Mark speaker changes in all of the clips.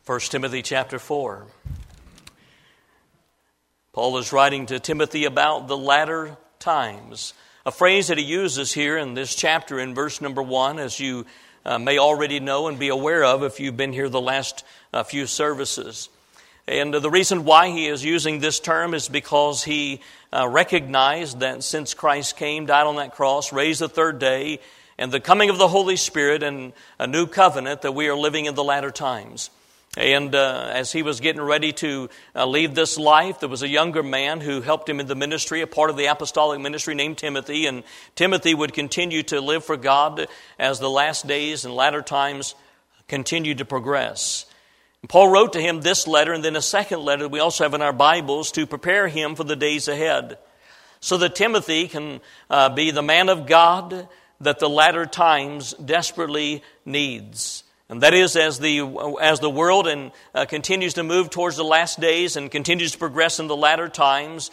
Speaker 1: 1 Timothy chapter 4. Paul is writing to Timothy about the latter times. A phrase that he uses here in this chapter in verse number 1, as you may already know and be aware of if you've been here the last few services. And the reason why he is using this term is because he recognized that since Christ came, died on that cross, raised the third day, and the coming of the Holy Spirit and a new covenant, that we are living in the latter times. And as he was getting ready to leave this life, there was a younger man who helped him in the ministry, a part of the apostolic ministry named Timothy. And Timothy would continue to live for God as the last days and latter times continued to progress. And Paul wrote to him this letter and then a second letter that we also have in our Bibles to prepare him for the days ahead, so that Timothy can be the man of God that the latter times desperately needs. And that is, as the world continues to move towards the last days and continues to progress in the latter times,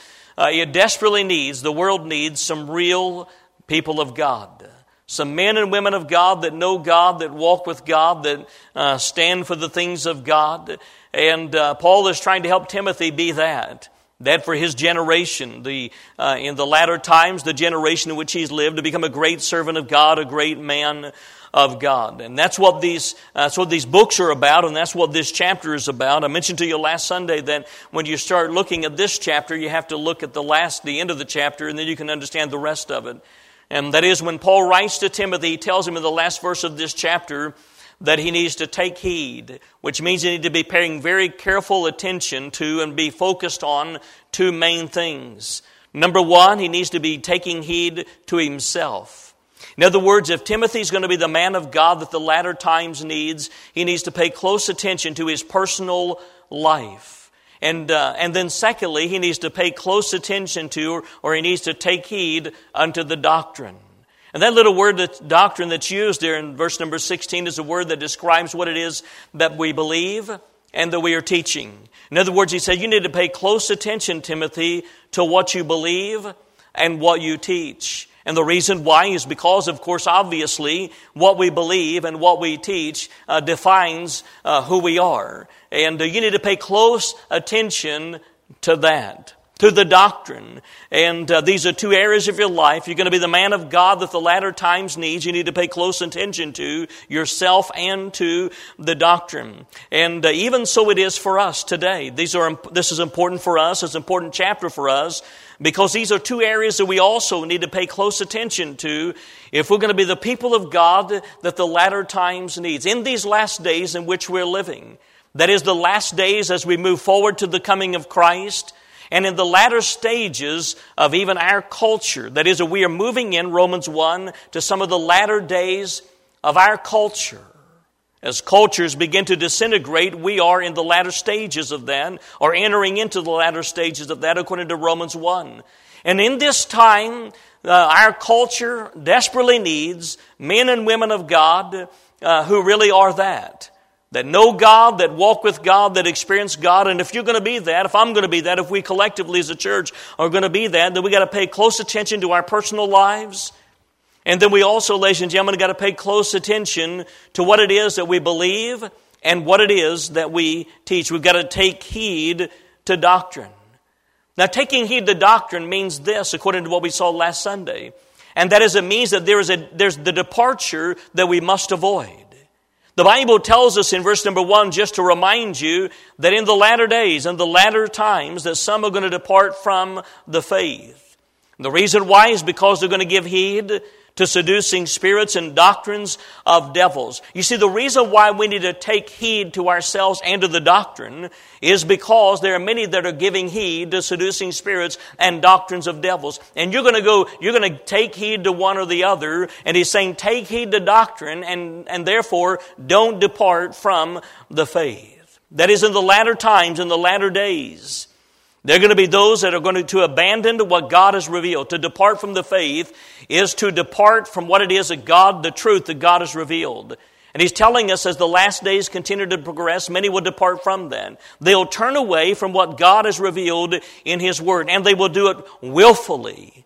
Speaker 1: the world needs some real people of God. Some men and women of God that know God, that walk with God, that stand for the things of God. And Paul is trying to help Timothy be that for his generation, in the latter times, the generation in which he's lived, to become a great servant of God, a great man of God. And that's what these books are about, and that's what this chapter is about. I mentioned to you last Sunday that when you start looking at this chapter, you have to look at the end of the chapter, and then you can understand the rest of it. And that is, when Paul writes to Timothy, he tells him in the last verse of this chapter that he needs to take heed, which means he needs to be paying very careful attention to and be focused on two main things. Number one, he needs to be taking heed to himself. In other words, if Timothy's going to be the man of God that the latter times needs, he needs to pay close attention to his personal life. And then secondly, he needs to pay close attention to, or he needs to take heed unto the doctrine. And that little word, doctrine, that's used there in verse number 16 is a word that describes what it is that we believe and that we are teaching. In other words, he said, you need to pay close attention, Timothy, to what you believe and what you teach. And the reason why is because, of course, obviously, what we believe and what we teach defines who we are. And you need to pay close attention to that, to the doctrine. And these are two areas of your life. You're going to be the man of God that the latter times needs. You need to pay close attention to yourself and to the doctrine. And even so it is for us today. This is important for us. It's an important chapter for us, because these are two areas that we also need to pay close attention to if we're going to be the people of God that the latter times needs. In these last days in which we're living, that is the last days as we move forward to the coming of Christ, and in the latter stages of even our culture, that is, we are moving in, Romans 1, to some of the latter days of our culture. As cultures begin to disintegrate, we are in the latter stages of that, or entering into the latter stages of that, according to Romans 1. And in this time, our culture desperately needs men and women of God who really are that know God, that walk with God, that experience God. And if you're going to be that, if I'm going to be that, if we collectively as a church are going to be that, then we got to pay close attention to our personal lives. And then we also, ladies and gentlemen, got to pay close attention to what it is that we believe and what it is that we teach. We've got to take heed to doctrine. Now, taking heed to doctrine means this, according to what we saw last Sunday. And that is, it means that there's the departure that we must avoid. The Bible tells us in verse number 1, just to remind you, that in the latter days and the latter times that some are going to depart from the faith. And the reason why is because they're going to give heed to seducing spirits and doctrines of devils. You see, the reason why we need to take heed to ourselves and to the doctrine is because there are many that are giving heed to seducing spirits and doctrines of devils. And you're going to take heed to one or the other. And he's saying, take heed to doctrine and therefore don't depart from the faith. That is, in the latter times, in the latter days, there are going to be those that are going to abandon what God has revealed. To depart from the faith is to depart from what it is that God, the truth that God has revealed. And he's telling us as the last days continue to progress, many will depart from that. They'll turn away from what God has revealed in His Word, and they will do it willfully.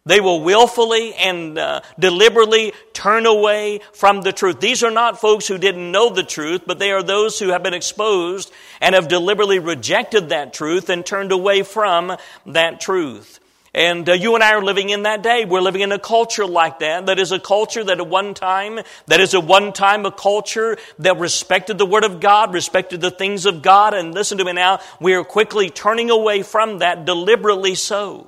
Speaker 1: They will willfully and deliberately turn away from the truth. These are not folks who didn't know the truth, but they are those who have been exposed and have deliberately rejected that truth and turned away from that truth. And you and I are living in that day. We're living in a culture like that. That is a culture that at one time a culture that respected the Word of God, respected the things of God. And listen to me now, we are quickly turning away from that, deliberately so.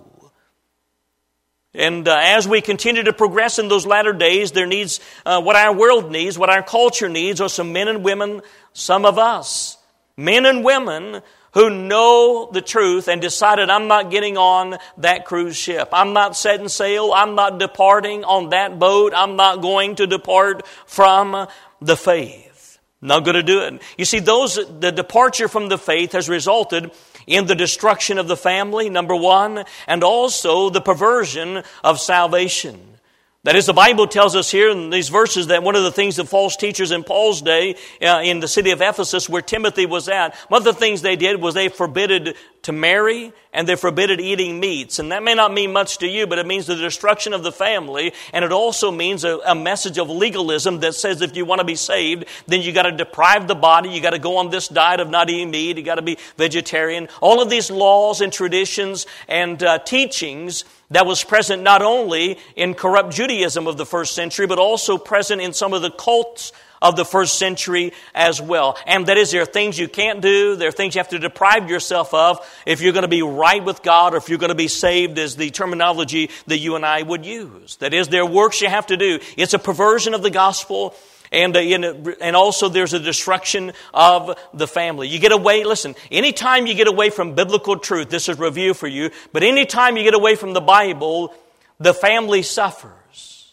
Speaker 1: And as we continue to progress in those latter days, there needs, what our world needs, what our culture needs, are some men and women, some of us, men and women who know the truth and decided, I'm not getting on that cruise ship. I'm not setting sail. I'm not departing on that boat. I'm not going to depart from the faith. Not going to do it. You see, the departure from the faith has resulted in the destruction of the family, number one, and also the perversion of salvation. That is, the Bible tells us here in these verses that one of the things the false teachers in Paul's day in the city of Ephesus where Timothy was at, one of the things they did was they forbidded to marry and they forbidded eating meats. And that may not mean much to you, but it means the destruction of the family. And it also means a message of legalism that says if you want to be saved, then you got to deprive the body. You got to go on this diet of not eating meat. You got to be vegetarian. All of these laws and traditions and teachings that was present not only in corrupt Judaism of the first century, but also present in some of the cults of the first century as well. And that is, there are things you can't do, there are things you have to deprive yourself of if you're going to be right with God or if you're going to be saved, is the terminology that you and I would use. That is, there are works you have to do. It's a perversion of the gospel. And also there's a destruction of the family. You get away, listen, anytime you get away from biblical truth, this is review for you, but anytime you get away from the Bible, the family suffers.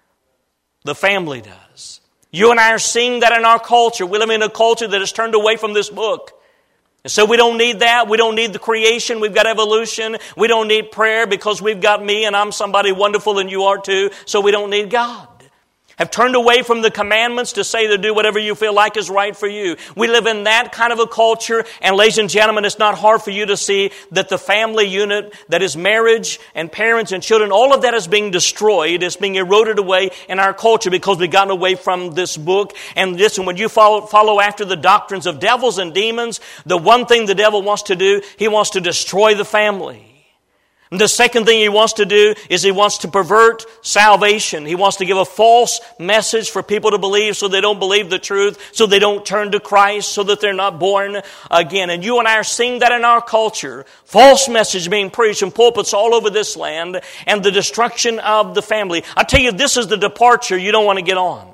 Speaker 1: The family does. You and I are seeing that in our culture. We live in a culture that has turned away from this book. And so we don't need that. We don't need the creation. We've got evolution. We don't need prayer because we've got me and I'm somebody wonderful and you are too. So we don't need God. Have turned away from the commandments to say to do whatever you feel like is right for you. We live in that kind of a culture, and ladies and gentlemen, it's not hard for you to see that the family unit, that is marriage and parents and children, all of that is being destroyed, it's being eroded away in our culture because we've gotten away from this book. And listen, when you follow after the doctrines of devils and demons, the one thing the devil wants to do, he wants to destroy the family. And the second thing he wants to do is he wants to pervert salvation. He wants to give a false message for people to believe so they don't believe the truth, so they don't turn to Christ, so that they're not born again. And you and I are seeing that in our culture. False message being preached in pulpits all over this land and the destruction of the family. I tell you, this is the departure you don't want to get on.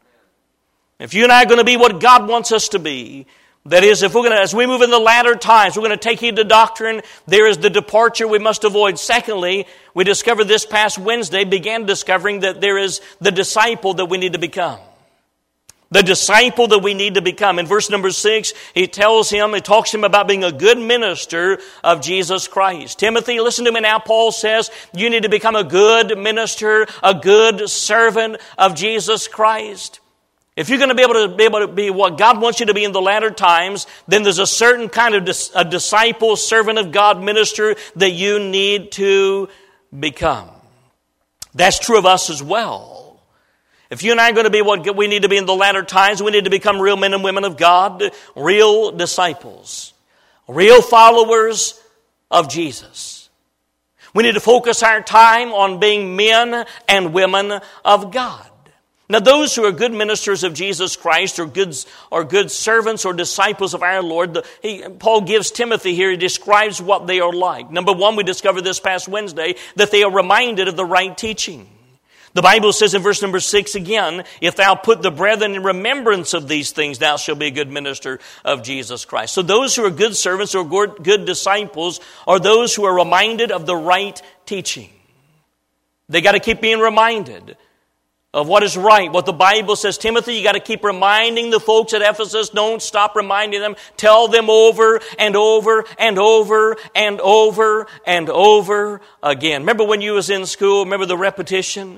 Speaker 1: If you and I are going to be what God wants us to be, that is, if we're going to, as we move in the latter times, we're going to take heed to doctrine, there is the departure we must avoid. Secondly, we discovered this past Wednesday, began discovering that there is the disciple that we need to become. The disciple that we need to become. In verse number 6, he talks to him about being a good minister of Jesus Christ. Timothy, listen to me now. Paul says you need to become a good minister, a good servant of Jesus Christ. If you're going to be able to be what God wants you to be in the latter times, then there's a certain kind of a disciple, servant of God, minister that you need to become. That's true of us as well. If you and I are going to be what we need to be in the latter times, we need to become real men and women of God, real disciples, real followers of Jesus. We need to focus our time on being men and women of God. Now, those who are good ministers of Jesus Christ or good servants or disciples of our Lord, Paul gives Timothy here, he describes what they are like. Number one, we discovered this past Wednesday that they are reminded of the right teaching. The Bible says in verse number 6 again, if thou put the brethren in remembrance of these things, thou shalt be a good minister of Jesus Christ. So those who are good servants or good disciples are those who are reminded of the right teaching. They got to keep being reminded of what is right, what the Bible says. Timothy, you got to keep reminding the folks at Ephesus. Don't stop reminding them. Tell them over and over and over and over and over again. Remember when you was in school? Remember the repetition?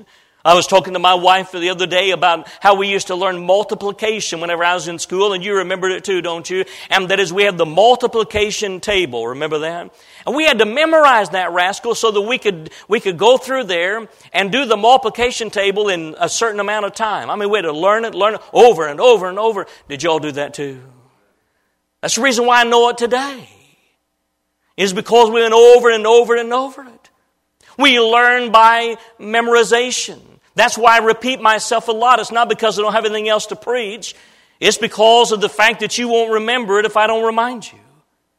Speaker 1: I was talking to my wife the other day about how we used to learn multiplication whenever I was in school, and you remembered it too, don't you? And that is, we had the multiplication table. Remember that? And we had to memorize that rascal so that we could go through there and do the multiplication table in a certain amount of time. I mean, we had to learn it over and over and over. Did y'all do that too? That's the reason why I know it today. It's because we went over and over and over it. We learn by memorization. That's why I repeat myself a lot. It's not because I don't have anything else to preach. It's because of the fact that you won't remember it if I don't remind you.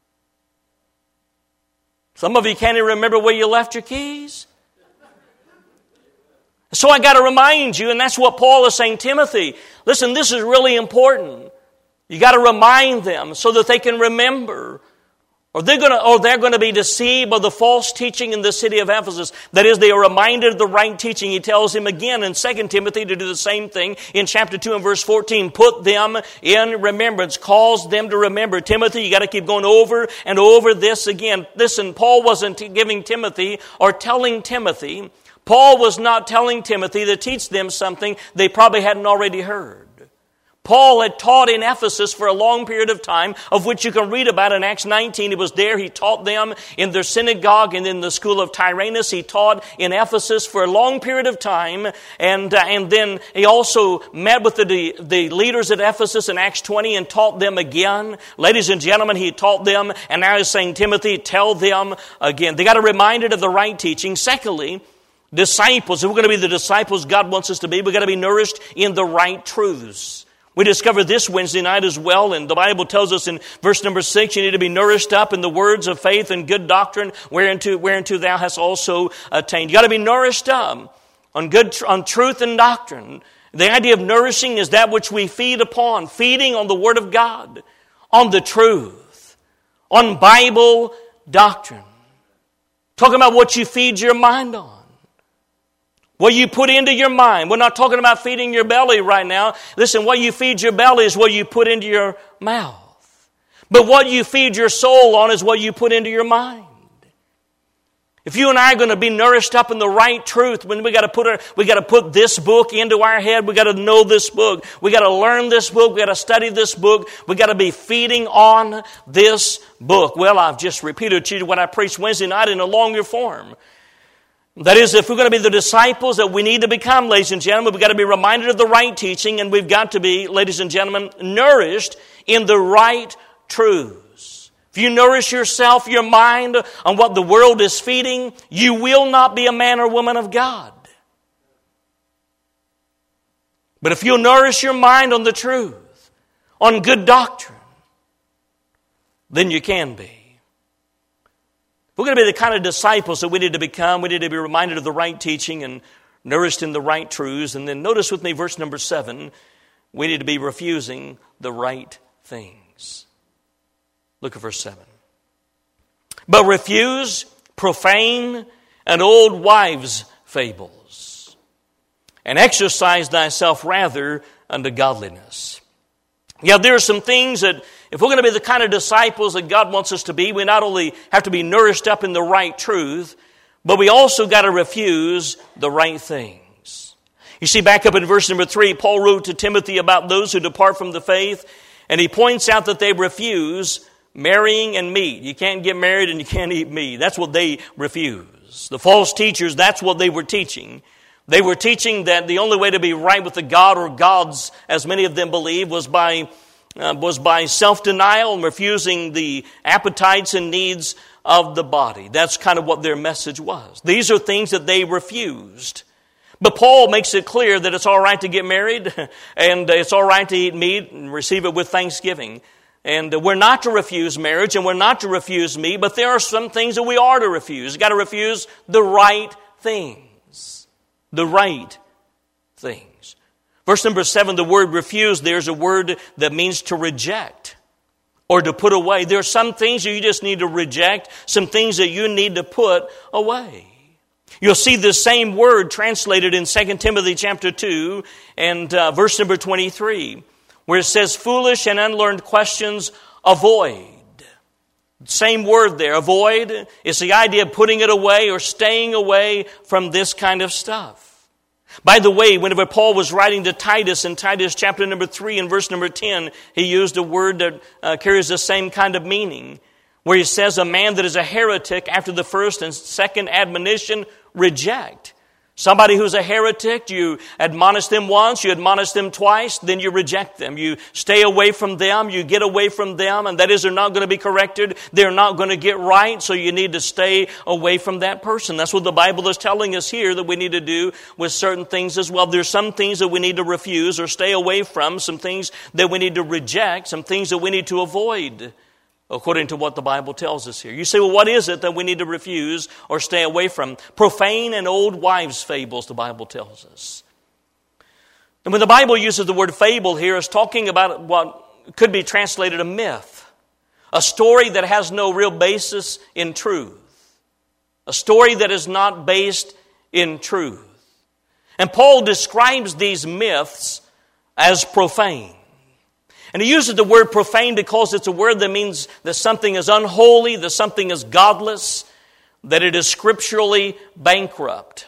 Speaker 1: Some of you can't even remember where you left your keys. So I got to remind you, and that's what Paul is saying, Timothy, listen, this is really important. You got to remind them so that they can remember. Or they're going to be deceived by the false teaching in the city of Ephesus. That is, they are reminded of the right teaching. He tells him again in 2 Timothy to do the same thing in chapter 2 and verse 14. Put them in remembrance. Cause them to remember. Timothy, you got to keep going over and over this again. Listen, Paul wasn't giving Timothy or telling Timothy. Paul was not telling Timothy to teach them something they probably hadn't already heard. Paul had taught in Ephesus for a long period of time, of which you can read about in Acts 19. He was there. He taught them in their synagogue and in the school of Tyrannus. He taught in Ephesus for a long period of time. And then he also met with the leaders at Ephesus in Acts 20 and taught them again. Ladies and gentlemen, he taught them. And now he's saying, Timothy, tell them again. They got reminded of the right teaching. Secondly, disciples. If we're going to be the disciples God wants us to be, we've got to be nourished in the right truths. We discovered this Wednesday night as well, and the Bible tells us in verse number 6, you need to be nourished up in the words of faith and good doctrine, whereunto thou hast also attained. You got to be nourished up on truth and doctrine. The idea of nourishing is that which we feed upon, feeding on the Word of God, on the truth, on Bible doctrine. Talking about what you feed your mind on. What you put into your mind. We're not talking about feeding your belly right now. Listen, what you feed your belly is what you put into your mouth. But what you feed your soul on is what you put into your mind. If you and I are going to be nourished up in the right truth, when we got to put this book into our head, we got to know this book. We got to learn this book. We got to study this book. We got to be feeding on this book. Well, I've just repeated to you what I preached Wednesday night in a longer form. That is, if we're going to be the disciples that we need to become, ladies and gentlemen, we've got to be reminded of the right teaching, and we've got to be, ladies and gentlemen, nourished in the right truths. If you nourish yourself, your mind, on what the world is feeding, you will not be a man or woman of God. But if you'll nourish your mind on the truth, on good doctrine, then you can be. We're going to be the kind of disciples that we need to become. We need to be reminded of the right teaching and nourished in the right truths. And then notice with me verse number 7. We need to be refusing the right things. Look at verse 7. But refuse profane and old wives' fables, and exercise thyself rather unto godliness. Yeah, there are some things that if we're going to be the kind of disciples that God wants us to be, we not only have to be nourished up in the right truth, but we also got to refuse the right things. You see, back up in verse number 3, Paul wrote to Timothy about those who depart from the faith, and he points out that they refuse marrying and meat. You can't get married and you can't eat meat. That's what they refuse. The false teachers, that's what they were teaching. They were teaching that the only way to be right with the God or gods, as many of them believe, was by self-denial and refusing the appetites and needs of the body. That's kind of what their message was. These are things that they refused. But Paul makes it clear that it's all right to get married and it's all right to eat meat and receive it with thanksgiving. And we're not to refuse marriage and we're not to refuse meat, but there are some things that we are to refuse. You've got to refuse the right things. The right things. Verse number 7, the word refuse, there's a word that means to reject or to put away. There are some things that you just need to reject, some things that you need to put away. You'll see this same word translated in 2 Timothy chapter 2 and verse number 23, where it says, foolish and unlearned questions avoid. Same word there, avoid. It's the idea of putting it away or staying away from this kind of stuff. By the way, whenever Paul was writing to Titus in Titus chapter number 3 and verse number 10, he used a word that carries the same kind of meaning, where he says, a man that is a heretic after the first and second admonition, reject. Somebody who's a heretic, you admonish them once, you admonish them twice, then you reject them. You stay away from them, you get away from them, and that is, they're not going to be corrected, they're not going to get right, so you need to stay away from that person. That's what the Bible is telling us here that we need to do with certain things as well. There's some things that we need to refuse or stay away from, some things that we need to reject, some things that we need to avoid, according to what the Bible tells us here. You say, well, what is it that we need to refuse or stay away from? Profane and old wives' fables, the Bible tells us. And when the Bible uses the word fable here, it's talking about what could be translated a myth, a story that has no real basis in truth, a story that is not based in truth. And Paul describes these myths as profane. And he uses the word profane because it's a word that means that something is unholy, that something is godless, that it is scripturally bankrupt.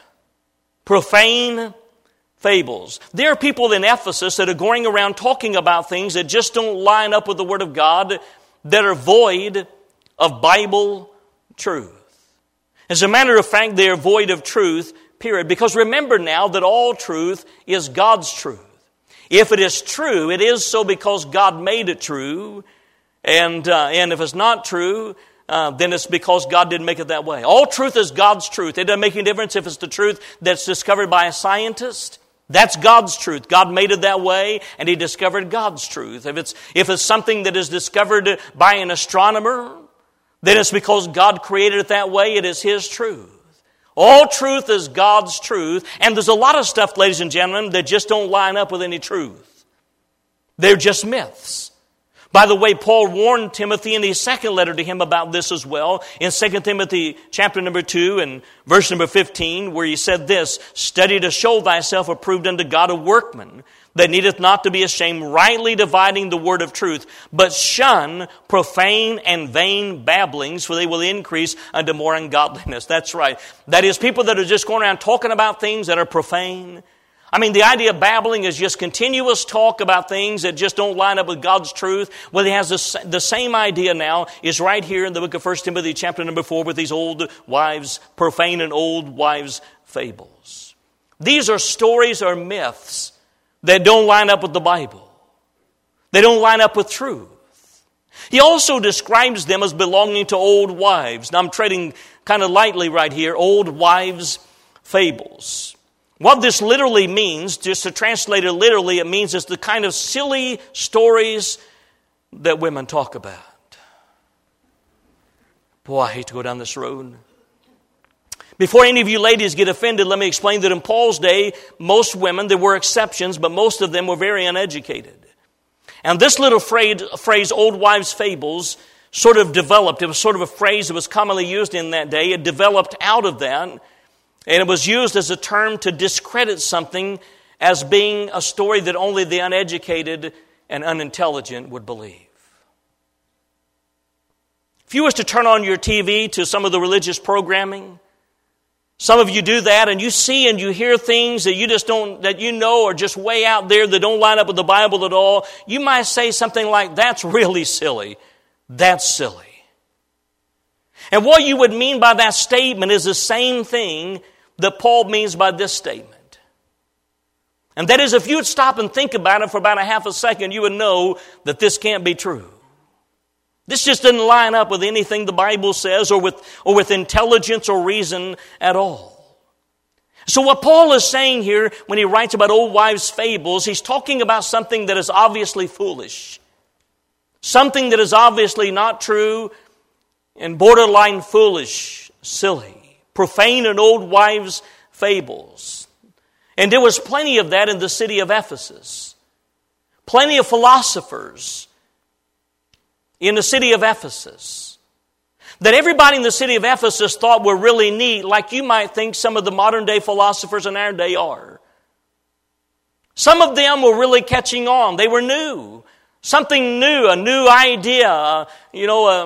Speaker 1: Profane fables. There are people in Ephesus that are going around talking about things that just don't line up with the Word of God, that are void of Bible truth. As a matter of fact, they are void of truth, period. Because remember now that all truth is God's truth. If it is true, it is so because God made it true. And if it's not true, then it's because God didn't make it that way. All truth is God's truth. It doesn't make any difference if it's the truth that's discovered by a scientist. That's God's truth. God made it that way, and He discovered God's truth. If it's something that is discovered by an astronomer, then it's because God created it that way. It is His truth. All truth is God's truth, and there's a lot of stuff, ladies and gentlemen, that just don't line up with any truth. They're just myths. By the way, Paul warned Timothy in his second letter to him about this as well, in 2 Timothy chapter number 2 and verse number 15, where he said this, "Study to show thyself approved unto God, a workman, that needeth not to be ashamed, rightly dividing the word of truth, but shun profane and vain babblings, for they will increase unto more ungodliness." That's right. That is, people that are just going around talking about things that are profane. I mean, the idea of babbling is just continuous talk about things that just don't line up with God's truth. Well, he has the same idea now, is right here in the book of 1 Timothy chapter number 4 with these old wives, profane and old wives' fables. These are stories or myths that don't line up with the Bible. They don't line up with truth. He also describes them as belonging to old wives. Now I'm treading kind of lightly right here, old wives' fables. What this literally means, just to translate it literally, it means it's the kind of silly stories that women talk about. Boy, I hate to go down this road. Before any of you ladies get offended, let me explain that in Paul's day, most women, there were exceptions, but most of them were very uneducated. And this little phrase, old wives' fables, sort of developed. It was sort of a phrase that was commonly used in that day. It developed out of that, and it was used as a term to discredit something as being a story that only the uneducated and unintelligent would believe. If you was to turn on your TV to some of the religious programming, some of you do that, and you see and you hear things that you just don't, that you know are just way out there that don't line up with the Bible at all. You might say something like, "That's really silly. That's silly." And what you would mean by that statement is the same thing that Paul means by this statement. And that is, if you would stop and think about it for about a half a second, you would know that this can't be true. This just doesn't line up with anything the Bible says or with intelligence or reason at all. So what Paul is saying here when he writes about old wives' fables, he's talking about something that is obviously foolish. Something that is obviously not true and borderline foolish, silly, profane and old wives' fables. And there was plenty of that in the city of Ephesus. Plenty of philosophers in the city of Ephesus that everybody in the city of Ephesus thought were really neat, like you might think some of the modern day philosophers in our day are. Some of them were really catching on. They were new. Something new, a new idea,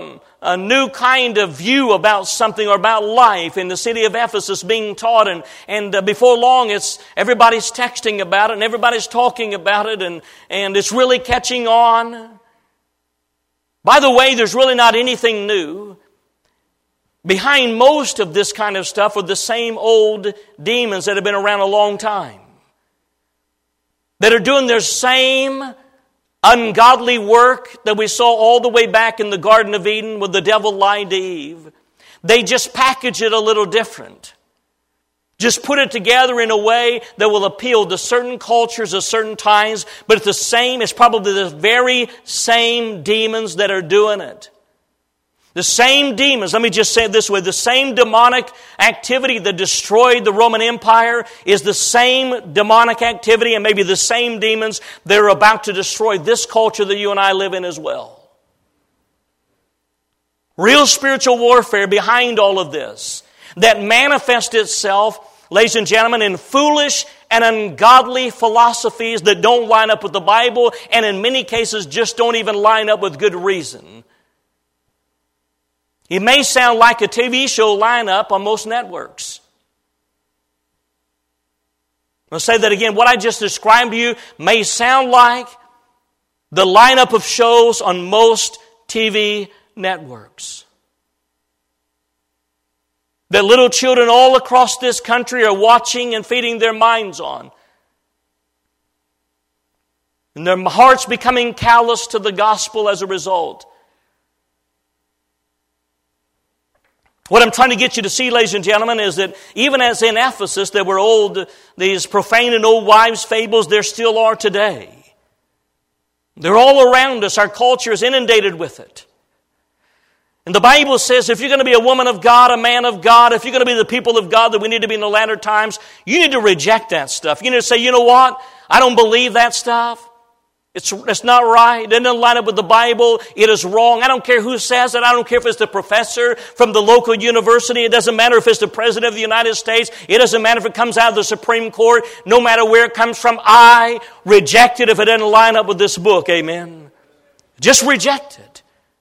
Speaker 1: a new kind of view about something or about life in the city of Ephesus being taught. And before long, everybody's texting about it and everybody's talking about it and it's really catching on. By the way, there's really not anything new. Behind most of this kind of stuff are the same old demons that have been around a long time, that are doing their same ungodly work that we saw all the way back in the Garden of Eden with the devil lied to Eve. They just package it a little different. Just put it together in a way that will appeal to certain cultures at certain times, but it's the same, it's probably the very same demons that are doing it. The same demons, let me just say it this way, the same demonic activity that destroyed the Roman Empire is the same demonic activity and maybe the same demons that are about to destroy this culture that you and I live in as well. Real spiritual warfare behind all of this that manifests itself, ladies and gentlemen, in foolish and ungodly philosophies that don't line up with the Bible and in many cases just don't even line up with good reason. It may sound like a TV show lineup on most networks. I'll say that again. What I just described to you may sound like the lineup of shows on most TV networks. That little children all across this country are watching and feeding their minds on. And their hearts becoming callous to the gospel as a result. What I'm trying to get you to see, ladies and gentlemen, is that even as in Ephesus there were these profane and old wives' fables, there still are today. They're all around us. Our culture is inundated with it. And the Bible says if you're going to be a woman of God, a man of God, if you're going to be the people of God that we need to be in the latter times, you need to reject that stuff. You need to say, you know what? I don't believe that stuff. It's not right. It doesn't line up with the Bible. It is wrong. I don't care who says it. I don't care if it's the professor from the local university. It doesn't matter if it's the President of the United States. It doesn't matter if it comes out of the Supreme Court. No matter where it comes from, I reject it if it doesn't line up with this book. Amen. Just reject it.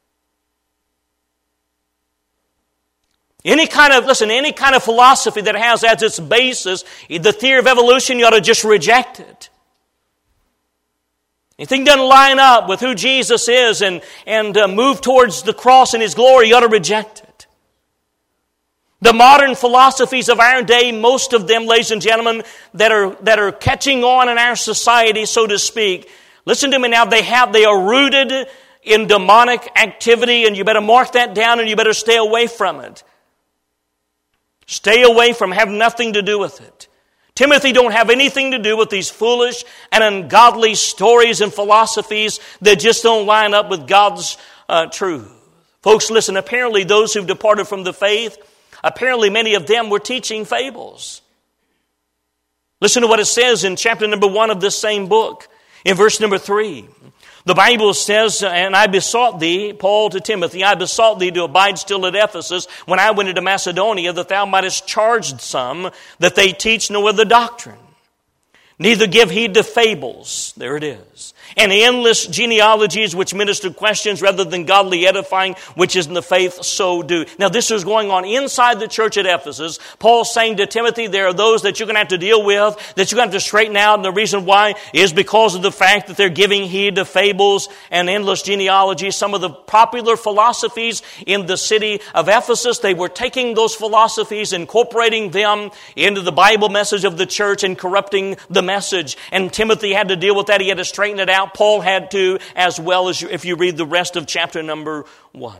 Speaker 1: Any kind of philosophy that has as its basis the theory of evolution, you ought to just reject it. Anything doesn't line up with who Jesus is and move towards the cross and His glory, you ought to reject it. The modern philosophies of our day, most of them, ladies and gentlemen, that are catching on in our society, so to speak, listen to me now, they are rooted in demonic activity, and you better mark that down and you better stay away from it. Stay away from it, have nothing to do with it. Timothy, don't have anything to do with these foolish and ungodly stories and philosophies that just don't line up with God's truth. Folks, listen, apparently those who've departed from the faith, apparently many of them were teaching fables. Listen to what it says in chapter number 1 of this same book, in verse number 3. The Bible says, and I besought thee, Paul to Timothy, I besought thee to abide still at Ephesus when I went into Macedonia, that thou mightest charge some that they teach no other doctrine. Neither give heed to fables, there it is, and endless genealogies which minister questions rather than godly edifying, which is in the faith, so do. Now this is going on inside the church at Ephesus. Paul's saying to Timothy, there are those that you're going to have to deal with, that you're going to have to straighten out, and the reason why is because of the fact that they're giving heed to fables and endless genealogies. Some of the popular philosophies in the city of Ephesus, they were taking those philosophies, incorporating them into the Bible message of the church and corrupting the message. And Timothy had to deal with that. He had to straighten it out. Paul had to, as well as if you read the rest of chapter number 1.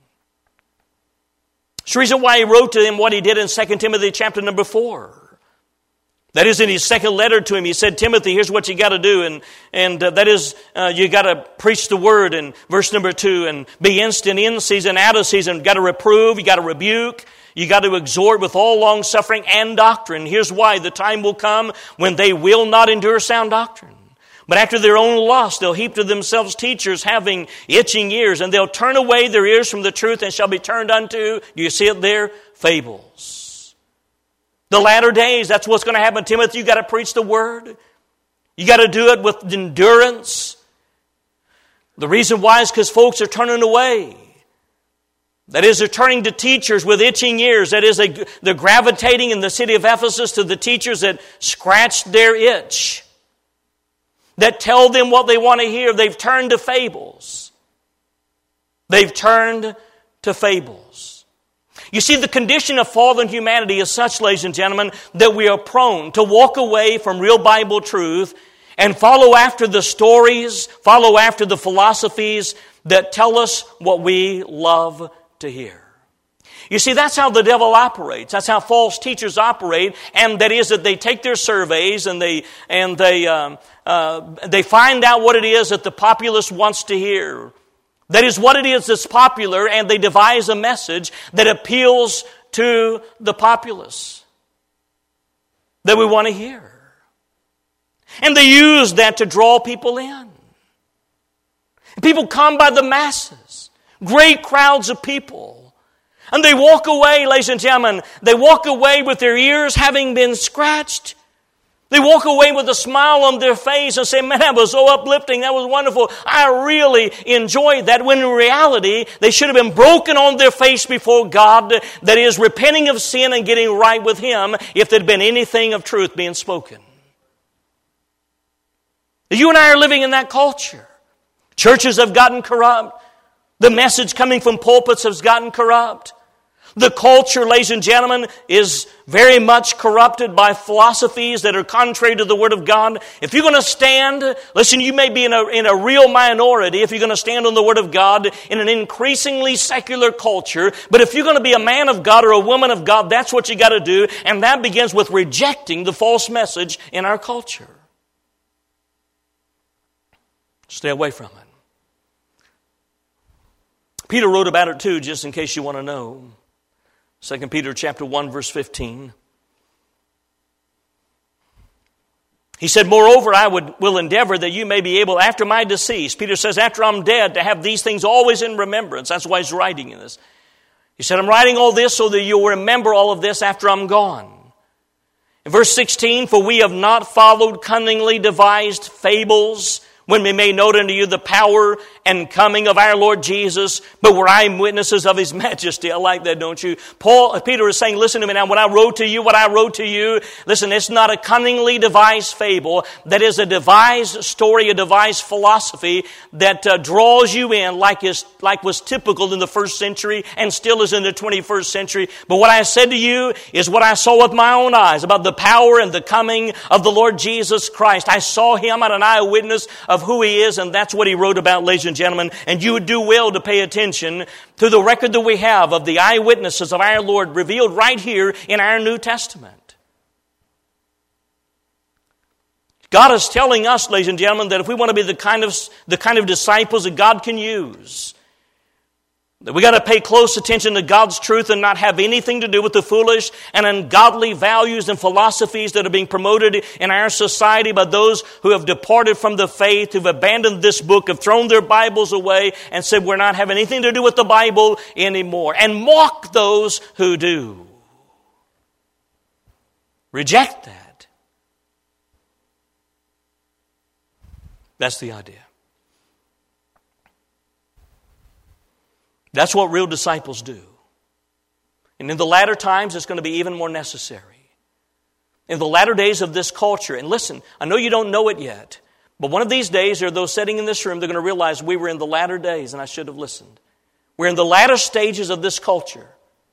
Speaker 1: It's the reason why he wrote to him what he did in 2 Timothy chapter number 4. That is in his second letter to him. He said, Timothy, here's what you got to do. And that is, you got to preach the word in verse number 2 and be instant in season, out of season. You got to reprove, you got to rebuke. You got to exhort with all long suffering and doctrine. Here's why. The time will come when they will not endure sound doctrine. But after their own lust, they'll heap to themselves teachers having itching ears, and they'll turn away their ears from the truth and shall be turned unto, do you see it there? Fables. The latter days, that's what's going to happen. Timothy, you got to preach the word. You got to do it with endurance. The reason why is because folks are turning away. That is, they're turning to teachers with itching ears. That is, they're gravitating in the city of Ephesus to the teachers that scratch their itch, that tell them what they want to hear. They've turned to fables. They've turned to fables. You see, the condition of fallen humanity is such, ladies and gentlemen, that we are prone to walk away from real Bible truth and follow after the stories, follow after the philosophies that tell us what we love to hear. You see, that's how the devil operates. That's how false teachers operate, and that is that they take their surveys and they find out what it is that the populace wants to hear. That is what it is that's popular, and they devise a message that appeals to the populace that we want to hear. And they use that to draw people in. People come by the masses, great crowds of people. And they walk away, ladies and gentlemen, they walk away with their ears having been scratched. They walk away with a smile on their face and say, man, that was so uplifting, that was wonderful. I really enjoyed that. When in reality, they should have been broken on their face before God, that is, repenting of sin and getting right with Him, if there had been anything of truth being spoken. You and I are living in that culture. Churches have gotten corrupt. The message coming from pulpits has gotten corrupt. The culture, ladies and gentlemen, is very much corrupted by philosophies that are contrary to the Word of God. If you're going to stand, listen, you may be in a real minority if you're going to stand on the Word of God in an increasingly secular culture. But if you're going to be a man of God or a woman of God, that's what you got to do. And that begins with rejecting the false message in our culture. Stay away from it. Peter wrote about it too, just in case you want to know. 2 Peter chapter 1, verse 15. He said, moreover, I will endeavor that you may be able, after my decease, Peter says, after I'm dead, to have these things always in remembrance. That's why he's writing in this. He said, I'm writing all this so that you'll remember all of this after I'm gone. In verse 16, for we have not followed cunningly devised fables, when we made known unto you the power and coming of our Lord Jesus, but we're eyewitnesses of His majesty. I like that, don't you? Peter is saying, listen to me now, what I wrote to you, listen, it's not a cunningly devised fable. That is a devised story, a devised philosophy that draws you in like was typical in the first century and still is in the 21st century. But what I said to you is what I saw with my own eyes about the power and the coming of the Lord Jesus Christ. I saw Him, I'm an eyewitness of who He is, and that's what he wrote about, ladies and gentlemen. And you would do well to pay attention to the record that we have of the eyewitnesses of our Lord revealed right here in our New Testament. God is telling us, ladies and gentlemen, that if we want to be the kind of disciples that God can use, that we got to pay close attention to God's truth and not have anything to do with the foolish and ungodly values and philosophies that are being promoted in our society by those who have departed from the faith, who've abandoned this book, have thrown their Bibles away and said we're not having anything to do with the Bible anymore, and mock those who do. Reject that. That's the idea. That's what real disciples do. And in the latter times, it's going to be even more necessary. In the latter days of this culture, and listen, I know you don't know it yet, but one of these days, there are those sitting in this room, they're going to realize we were in the latter days, and I should have listened. We're in the latter stages of this culture.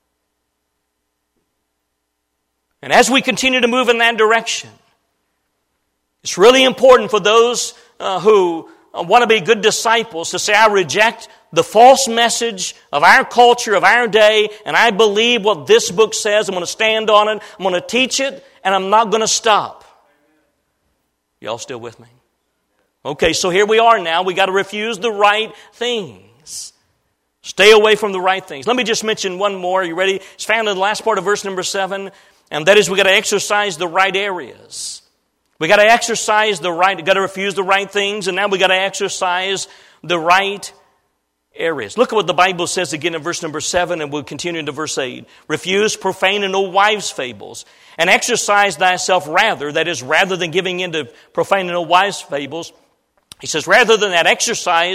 Speaker 1: And as we continue to move in that direction, it's really important for those who want to be good disciples to say, I reject the false message of our culture, of our day, and I believe what this book says. I'm going to stand on it. I'm going to teach it, and I'm not going to stop. Y'all still with me? Okay, so here we are now. We got to refuse the right things. Stay away from the right things. Let me just mention one more. Are you ready? It's found in the last part of verse number 7, and that is we got to exercise the right areas. We got to exercise the right, got to refuse the right things, and now we got to exercise the right areas. Look at what the Bible says again in verse number 7, and we'll continue into verse 8. Refuse profane and old wives' fables, and exercise thyself rather, that is, rather than giving in to profane and old wives' fables, he says, rather than that, exercise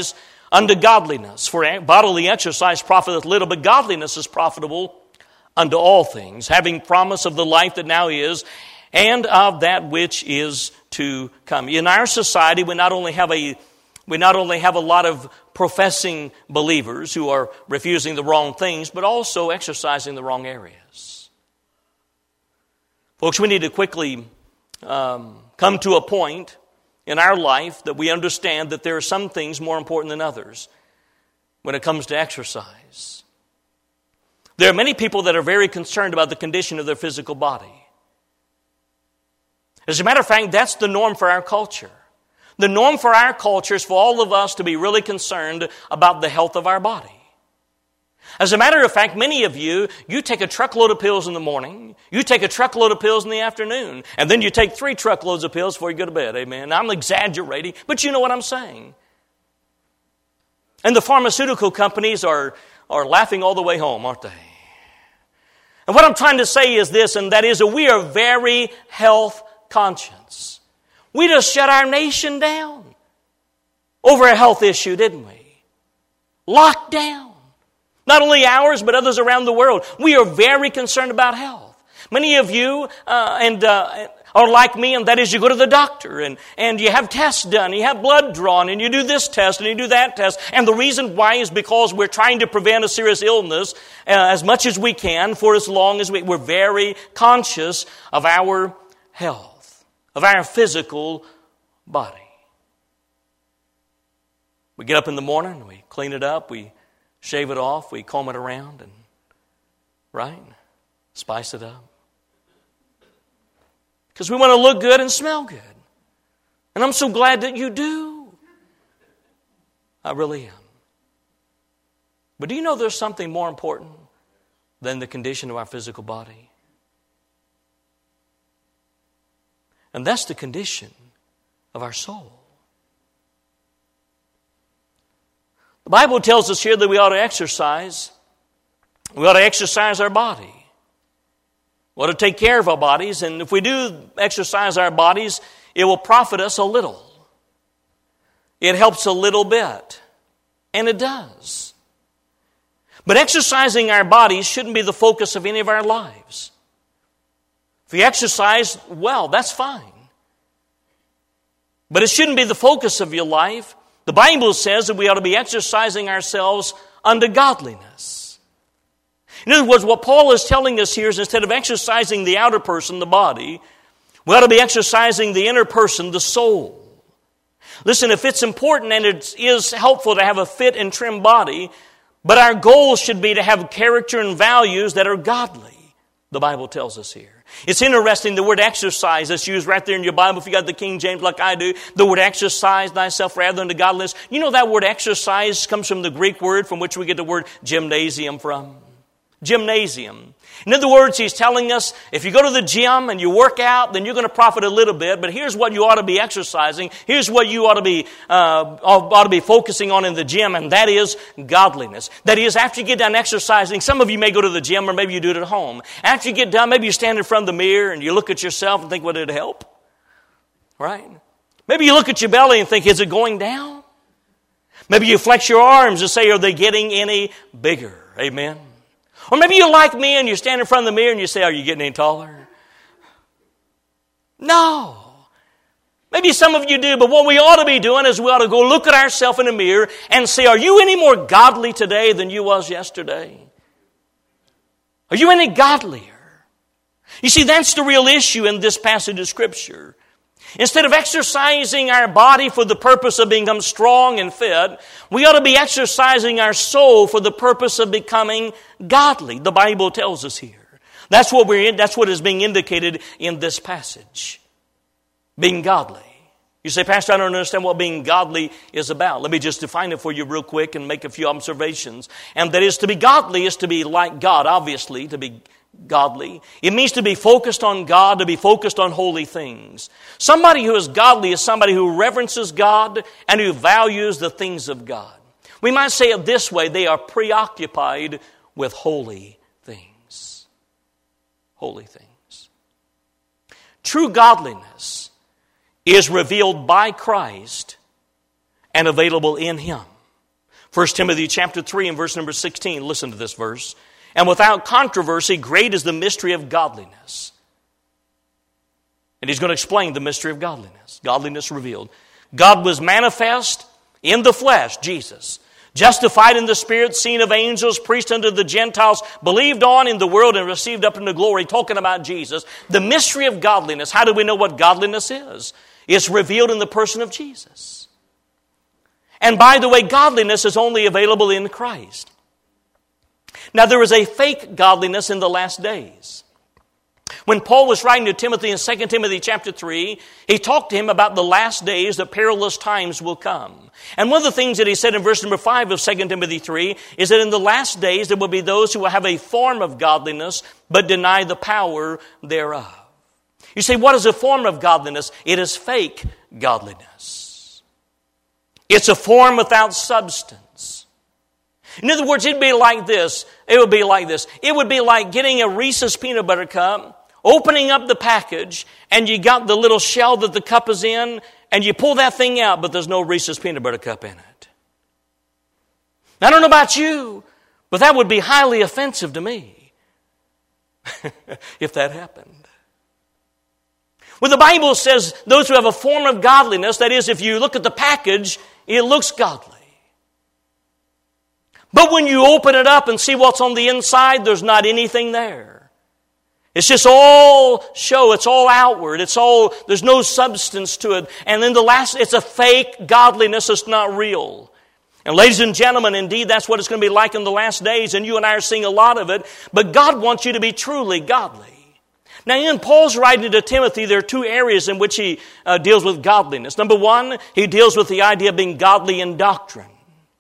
Speaker 1: unto godliness. For bodily exercise profiteth little, but godliness is profitable unto all things, having promise of the life that now is, and of that which is to come. In our society, we not only have a lot of professing believers who are refusing the wrong things, but also exercising the wrong areas. Folks, we need to quickly come to a point in our life that we understand that there are some things more important than others when it comes to exercise. There are many people that are very concerned about the condition of their physical body. As a matter of fact, that's the norm for our culture. The norm for our culture is for all of us to be really concerned about the health of our body. As a matter of fact, many of you take a truckload of pills in the morning, you take a truckload of pills in the afternoon, and then you take 3 truckloads of pills before you go to bed. Amen. Now, I'm exaggerating, but you know what I'm saying. And the pharmaceutical companies are laughing all the way home, aren't they? And what I'm trying to say is this, and that is that we are very health conscious. We just shut our nation down over a health issue, didn't we? Locked down. Not only ours, but others around the world. We are very concerned about health. Many of you are like me, and that is you go to the doctor and you have tests done, you have blood drawn, and you do this test and you do that test. And the reason why is because we're trying to prevent a serious illness as much as we can for as long as we're very conscious of our health, of our physical body. We get up in the morning, we clean it up, we shave it off, we comb it around, and right? Spice it up. Because we want to look good and smell good. And I'm so glad that you do. I really am. But do you know there's something more important than the condition of our physical body? And that's the condition of our soul. The Bible tells us here that we ought to exercise. We ought to exercise our body. We ought to take care of our bodies. And if we do exercise our bodies, it will profit us a little. It helps a little bit. And it does. But exercising our bodies shouldn't be the focus of any of our lives. If we exercise, well, that's fine. But it shouldn't be the focus of your life. The Bible says that we ought to be exercising ourselves unto godliness. In other words, what Paul is telling us here is instead of exercising the outer person, the body, we ought to be exercising the inner person, the soul. Listen, if it's important and it is helpful to have a fit and trim body, but our goal should be to have character and values that are godly, the Bible tells us here. It's interesting, the word exercise that's used right there in your Bible, if you got the King James like I do, the word exercise thyself rather than to godliness. You know that word exercise comes from the Greek word from which we get the word gymnasium from. Gymnasium. In other words, he's telling us, if you go to the gym and you work out, then you're going to profit a little bit, but here's what you ought to be exercising. Here's what you ought to be focusing on in the gym, and that is godliness. That is, after you get done exercising, some of you may go to the gym or maybe you do it at home. After you get done, maybe you stand in front of the mirror and you look at yourself and think, would it help? Right? Maybe you look at your belly and think, is it going down? Maybe you flex your arms and say, are they getting any bigger? Amen. Or maybe you're like me and you stand in front of the mirror and you say, are you getting any taller? No. Maybe some of you do, but what we ought to be doing is we ought to go look at ourselves in the mirror and say, are you any more godly today than you was yesterday? Are you any godlier? You see, that's the real issue in this passage of Scripture. Instead of exercising our body for the purpose of becoming strong and fit, we ought to be exercising our soul for the purpose of becoming godly. The Bible tells us here. That's what is being indicated in this passage. Being godly. You say, Pastor, I don't understand what being godly is about. Let me just define it for you real quick and make a few observations. And that is, to be godly is to be like God, obviously, to be godly. It means to be focused on God, to be focused on holy things. Somebody who is godly is somebody who reverences God and who values the things of God. We might say it this way, they are preoccupied with holy things. Holy things. True godliness is revealed by Christ and available in Him. 1 Timothy chapter 3 and verse number 16. Listen to this verse. And without controversy, great is the mystery of godliness. And he's going to explain the mystery of godliness. Godliness revealed. God was manifest in the flesh, Jesus. Justified in the Spirit, seen of angels, preached unto the Gentiles, believed on in the world and received up into glory. Talking about Jesus. The mystery of godliness. How do we know what godliness is? It's revealed in the person of Jesus. And by the way, godliness is only available in Christ. Now there is a fake godliness in the last days. When Paul was writing to Timothy in 2 Timothy chapter 3, he talked to him about the last days, that perilous times will come. And one of the things that he said in verse number 5 of 2 Timothy 3 is that in the last days there will be those who will have a form of godliness but deny the power thereof. You say, what is a form of godliness? It is fake godliness. It's a form without substance. In other words, it'd be like this. It would be like this. It would be like getting a Reese's peanut butter cup, opening up the package, and you got the little shell that the cup is in, and you pull that thing out, but there's no Reese's peanut butter cup in it. Now, I don't know about you, but that would be highly offensive to me if that happened. Well, the Bible says those who have a form of godliness, that is, if you look at the package, it looks godly. But when you open it up and see what's on the inside, there's not anything there. It's just all show. It's all outward. There's no substance to it. And then it's a fake godliness. It's not real. And ladies and gentlemen, indeed, that's what it's going to be like in the last days. And you and I are seeing a lot of it. But God wants you to be truly godly. Now, in Paul's writing to Timothy, there are two areas in which he deals with godliness. Number one, he deals with the idea of being godly in doctrine.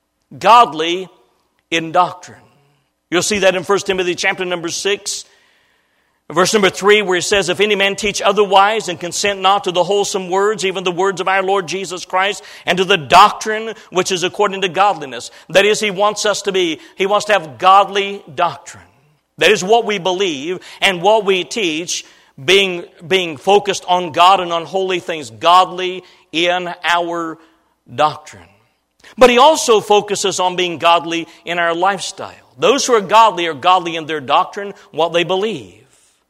Speaker 1: Godly in doctrine. You'll see that in 1 Timothy chapter number 6, verse number 3, where he says, if any man teach otherwise and consent not to the wholesome words, even the words of our Lord Jesus Christ, and to the doctrine which is according to godliness. That is, he wants to have godly doctrine. That is what we believe and what we teach, being focused on God and on holy things, godly in our doctrine. But he also focuses on being godly in our lifestyle. Those who are godly in their doctrine, what they believe.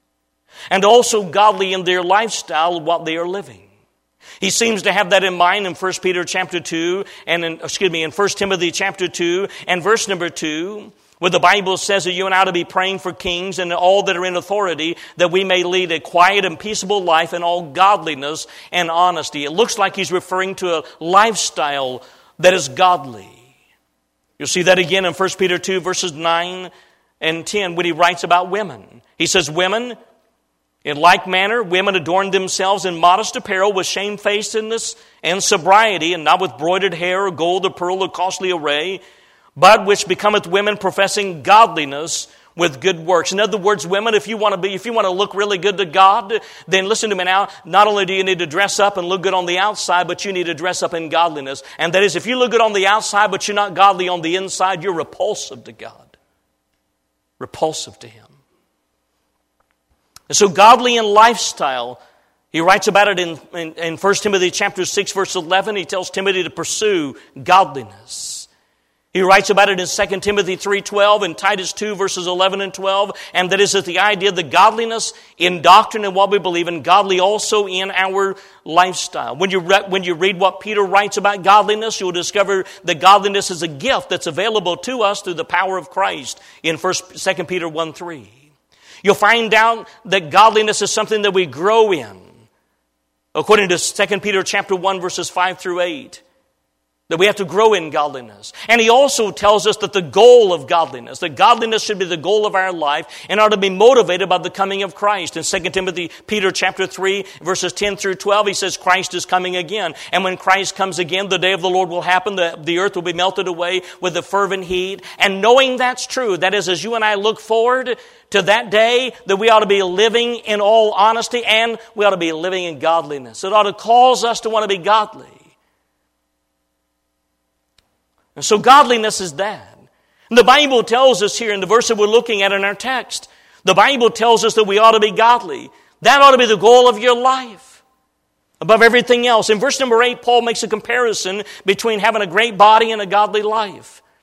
Speaker 1: And also godly in their lifestyle, what they are living. He seems to have that in mind in 1 Peter chapter 2, and in 1 Timothy chapter 2 and verse number 2, where the Bible says that you and I ought to be praying for kings and all that are in authority, that we may lead a quiet and peaceable life in all godliness and honesty. It looks like he's referring to a lifestyle that is godly. You'll see that again in 1 Peter 2 verses 9 and 10 when he writes about women. He says, women, in like manner, women adorn themselves in modest apparel with shamefacedness and sobriety, and not with broidered hair or gold or pearl or costly array, but which becometh women professing godliness with good works. In other words, women, if you want to look really good to God, then listen to me now. Not only do you need to dress up and look good on the outside, but you need to dress up in godliness. And that is, if you look good on the outside, but you're not godly on the inside, you're repulsive to God. Repulsive to Him. And so godly in lifestyle, he writes about it in 1 Timothy chapter 6, verse 11. He tells Timothy to pursue godliness. He writes about it in 2 Timothy 3:12 and Titus 2 verses 11 and 12. And that is that the idea of the godliness in doctrine and what we believe in, godly also in our lifestyle. When you read what Peter writes about godliness, you'll discover that godliness is a gift that's available to us through the power of Christ in 2 Peter 1:3. You'll find out that godliness is something that we grow in, according to 2 Peter chapter 1 verses 5 through 8. That we have to grow in godliness. And he also tells us that the goal of godliness, that godliness should be the goal of our life and ought to be motivated by the coming of Christ. In 2 Peter chapter 3, verses 10 through 12, he says Christ is coming again. And when Christ comes again, the day of the Lord will happen. The earth will be melted away with a fervent heat. And knowing that's true, that is, as you and I look forward to that day, that we ought to be living in all honesty and we ought to be living in godliness. It ought to cause us to want to be godly. And so godliness is that. And the Bible tells us here in the verse that we're looking at in our text, the Bible tells us that we ought to be godly. That ought to be the goal of your life above everything else. In verse number 8, Paul makes a comparison between having a great body and a godly life.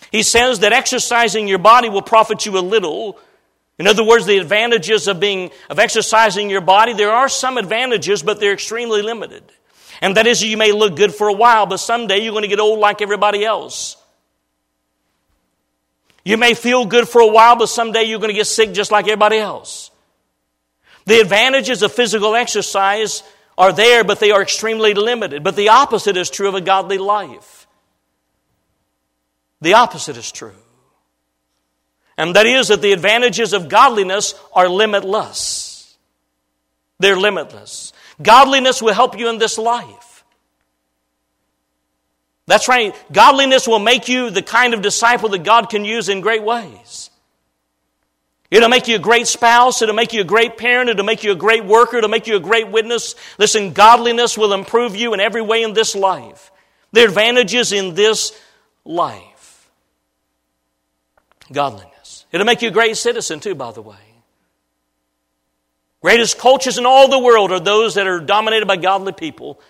Speaker 1: He says that exercising your body will profit you a little. In other words, the advantages of exercising your body, there are some advantages, but they're extremely limited. And that is, you may look good for a while, but someday you're going to get old like everybody else. You may feel good for a while, but someday you're going to get sick just like everybody else. The advantages of physical exercise are there, but they are extremely limited. But the opposite is true of a godly life. The opposite is true. And that is that the advantages of godliness are limitless. They're limitless. Godliness will help you in this life. That's right. Godliness will make you the kind of disciple that God can use in great ways. It'll make you a great spouse. It'll make you a great parent. It'll make you a great worker. It'll make you a great witness. Listen, godliness will improve you in every way in this life. There are advantages in this life. Godliness. It'll make you a great citizen too, by the way. Greatest cultures in all the world are those that are dominated by godly people.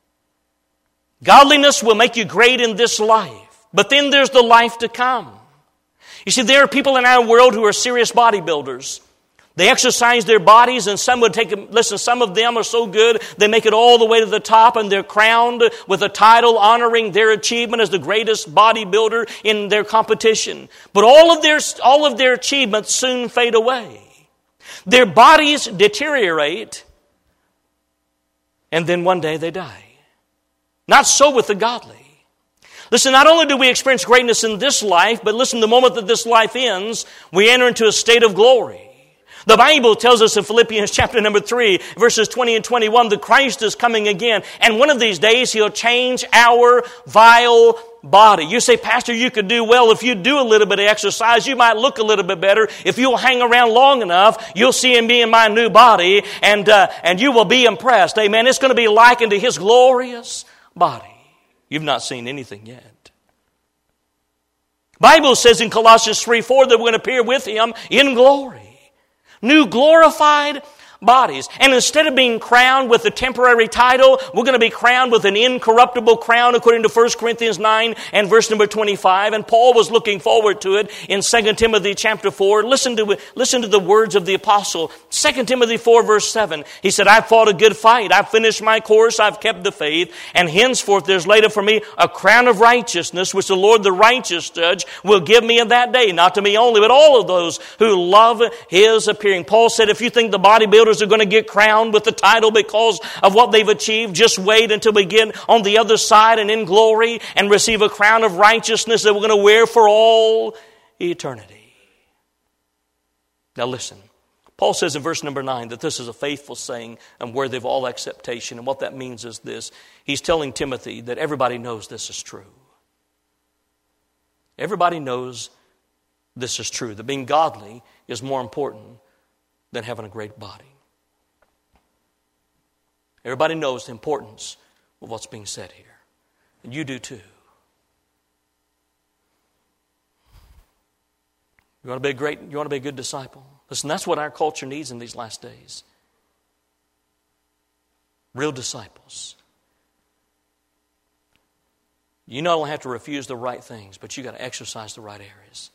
Speaker 1: Godliness will make you great in this life. But then there's the life to come. You see, there are people in our world who are serious bodybuilders. They exercise their bodies, and some of them are so good, they make it all the way to the top, and they're crowned with a title honoring their achievement as the greatest bodybuilder in their competition. But all of their achievements soon fade away. Their bodies deteriorate, and then one day they die. Not so with the godly. Listen, not only do we experience greatness in this life, but listen, the moment that this life ends, we enter into a state of glory. The Bible tells us in Philippians chapter number 3, verses 20 and 21, that Christ is coming again. And one of these days, He'll change our vile body. You say, Pastor, you could do well. If you do a little bit of exercise, you might look a little bit better. If you'll hang around long enough, you'll see me in my new body, and you will be impressed. Amen. It's going to be likened to His glorious body. You've not seen anything yet. Bible says in Colossians 3:4 that we're going to appear with Him in glory. New glorified bodies. And instead of being crowned with a temporary title, we're going to be crowned with an incorruptible crown according to 1 Corinthians 9 and verse number 25. And Paul was looking forward to it in 2 Timothy chapter 4. Listen to the words of the apostle. 2 Timothy 4 verse 7. He said, I've fought a good fight. I've finished my course. I've kept the faith. And henceforth there's laid up for me a crown of righteousness, which the Lord the righteous judge will give me in that day. Not to me only, but all of those who love His appearing. Paul said, if you think the bodybuilders are going to get crowned with the title because of what they've achieved, just wait until we get on the other side and in glory and receive a crown of righteousness that we're going to wear for all eternity. Now listen, Paul says in verse number 9 that this is a faithful saying and worthy of all acceptation. And what that means is this. He's telling Timothy that everybody knows this is true. Everybody knows this is true. That being godly is more important than having a great body. Everybody knows the importance of what's being said here. And you do too. You want to be a good disciple? Listen, that's what our culture needs in these last days. Real disciples. You not only have to refuse the right things, but you got to exercise the right areas.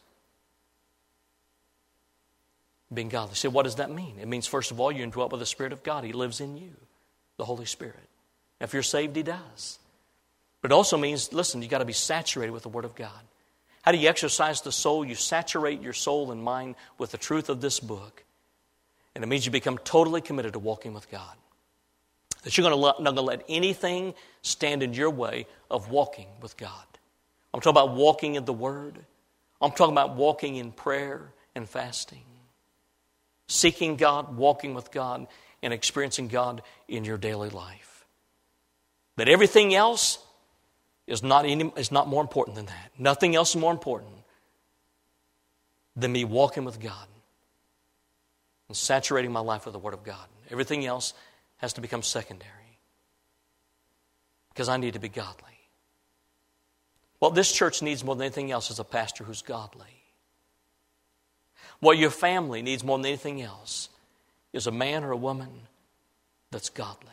Speaker 1: Being godly. So what does that mean? It means, first of all, you're indwelt with the Spirit of God. He lives in you. The Holy Spirit. If you're saved, He does. But it also means, listen, you've got to be saturated with the Word of God. How do you exercise the soul? You saturate your soul and mind with the truth of this book. And it means you become totally committed to walking with God. That you're not going to let anything stand in your way of walking with God. I'm talking about walking in the Word. I'm talking about walking in prayer and fasting. Seeking God, walking with God, and experiencing God in your daily life. That everything else is not more important than that. Nothing else is more important than me walking with God and saturating my life with the Word of God. Everything else has to become secondary because I need to be godly. What this church needs more than anything else is a pastor who's godly. What your family needs more than anything else is a man or a woman that's godly.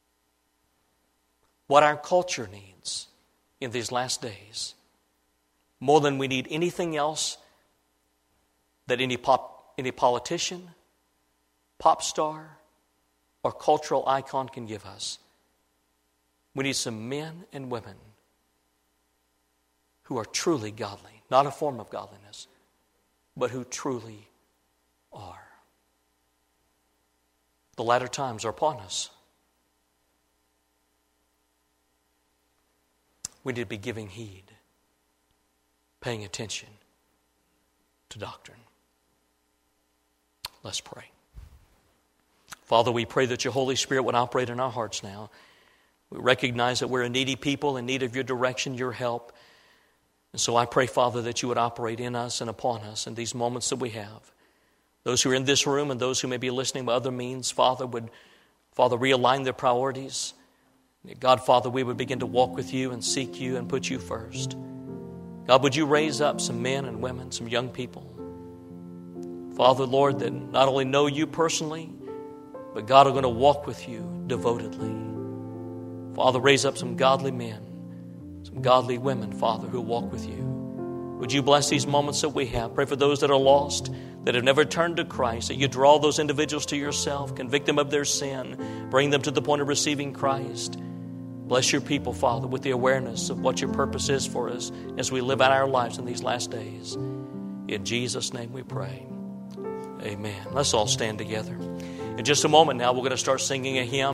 Speaker 1: What our culture needs in these last days more than we need anything else that any politician, pop star, or cultural icon can give us. We need some men and women who are truly godly, not a form of godliness, but who truly are. The latter times are upon us. We need to be giving heed, paying attention to doctrine. Let's pray. Father, we pray that your Holy Spirit would operate in our hearts now. We recognize that we're a needy people in need of your direction, your help. And so I pray, Father, that you would operate in us and upon us in these moments that we have. Those who are in this room and those who may be listening by other means, Father, would, realign their priorities. God, Father, we would begin to walk with you and seek you and put you first. God, would you raise up some men and women, some young people, Father, Lord, that not only know you personally, but God, are going to walk with you devotedly. Father, raise up some godly men, some godly women, Father, who walk with you. Would you bless these moments that we have? Pray for those that are lost, that have never turned to Christ, that you draw those individuals to yourself, convict them of their sin, bring them to the point of receiving Christ. Bless your people, Father, with the awareness of what your purpose is for us as we live out our lives in these last days. In Jesus' name we pray. Amen. Let's all stand together. In just a moment now, we're going to start singing a hymn.